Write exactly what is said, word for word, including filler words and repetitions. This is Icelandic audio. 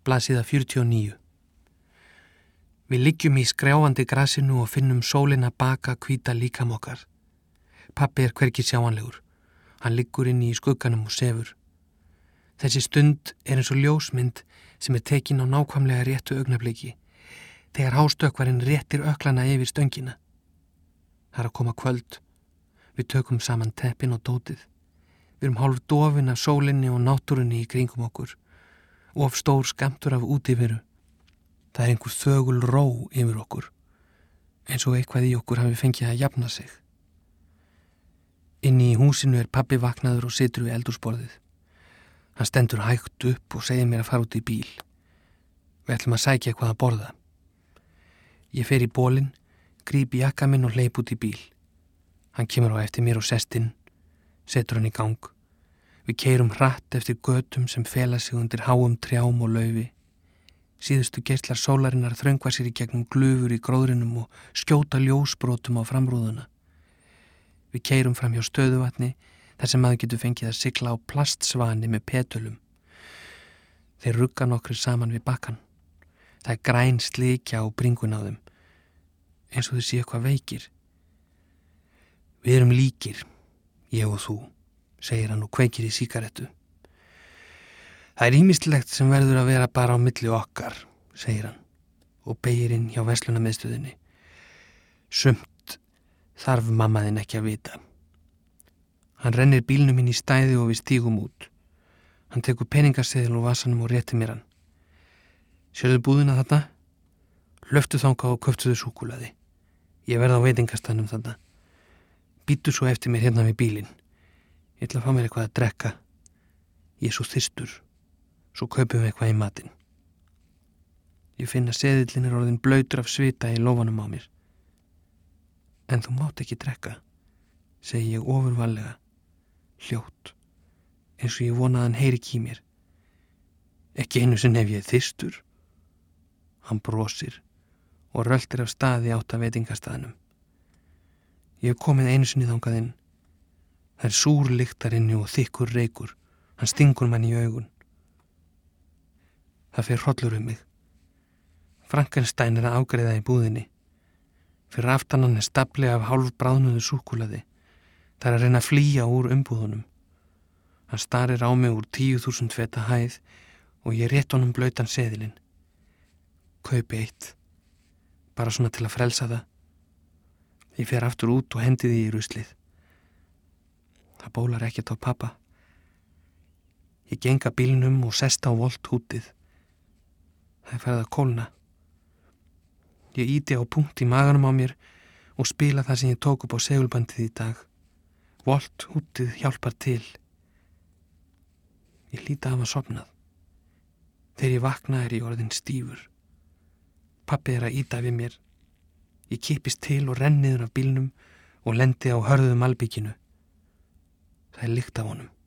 blaðsíða fjörutíu og níu. Við liggjum í skrjáfandi grasinu og finnum sólina baka hvíta líkam okkar. Pabbi er hvergi sjáanlegur. Hann liggur inni í skugganum og sefur. Þessi stund er eins og ljósmynd sem er tekin á nákvæmlega réttu augnabliki, þegar hástökkvarinn réttir öklana yfir stöngina. Það er að koma kvöld. Við tökum saman teppin og dótið. Við erum hálf dofin af sólinni og náttúrunni í kringum okkur. Of stór skammtur af útiveru. Það er einhver þögul ró yfir okkur, eins og eitthvað í okkur hafi fengið að jafna sig. Inni í húsinu er pabbi vaknaður og situr við eldhúsborðið. Hann stendur hægt upp og segir mér að fara út í bíl. Við ætlum að sækja eitthvað að borða. Ég fer í bólinn, gríp í jakka minn og hleyp út í bíl. Hann kemur á eftir mér og sest inn, setur hann í gang. Við keyrum hratt eftir götum sem fela sig undir háum trjám og laufi. Síðustu geislar sólarinnar þröngva sér í gegnum glufur í gróðrinum og skjóta ljósbrotum á framrúðuna. Við keyrum fram hjá stöðuvatni, þar sem maður getur fengið að sigla á plastsvani með petölum. Þeir rugga nokkru saman við bakkan. Það er græn slikja á bringun á þeim, eins og þau séu eitthvað veikir. Við erum líkir, ég og þú, segir hann og kveikir í sígarettu. Það er ýmislegt sem verður að vera bara á milli okkar, segir hann og beygir inn hjá verslunarmiðstöðinni. Sumt þarf mamma þinn ekki að vita. Hann rennir bílnum inn í stæði og við stígum út. Hann tekur peningaseðil úr vasanum og réttir mér hann. Sérðu búðina þarna? Löftu þangað og köftuðu súkkulaði. Ég verð á veitingastaðnum þarna. Bíddu svo eftir mér hérna við bílinn. Ég ætla að fá mér eitthvað að drekka. Ég er svo þyrstur. Svo kaupum við eitthvað í matinn. Ég finn að seðillinn er orðinn blautur af svita í lófanum á mér. En þú mátt ekki drekka, segi ég ofurvarlega, hljótt, eins og ég vona að hann heyri ekki í mér. Ekki einu sinni ef ég er þyrstur. Hann brosir og röltir af staði átt að veitingastaðnum. Ég hef komið einu sinni þangað inn. Það er súr lyktar inni og þykkur reykur. Hann stingur mann í augun. Það fer hrollur um mig. Frankenstein er að afgreiða í búðinni. Fyrir aftan hann er stafli af hálfbráðnuðu súkkulaði. Það er að reyna að flýja úr umbúðunum. Hann starir á mig úr tíu þúsund feta hæð og ég rétt honum blautan seðilinn. Kaupi eitt. Bara svona til að frelsa það. Ég fer aftur út og hendi því í ruslið. Það bólar ekkert á pappa. Ég genga bílnum og sest á volt hútið. Það er farið að kólna. Ég íti á punkt í maganum á mér og spila það sem ég tók upp á segulbandið í dag. Volt hútið hjálpar til. Ég hlýt að hafa sofnað. Þegar ég vakna er ég orðinn stífur. Pabbi er að íta við mér. Ég kippist til og renn niður af bílnum og lendi á hörðu malbikinu. Það er lykt af honum.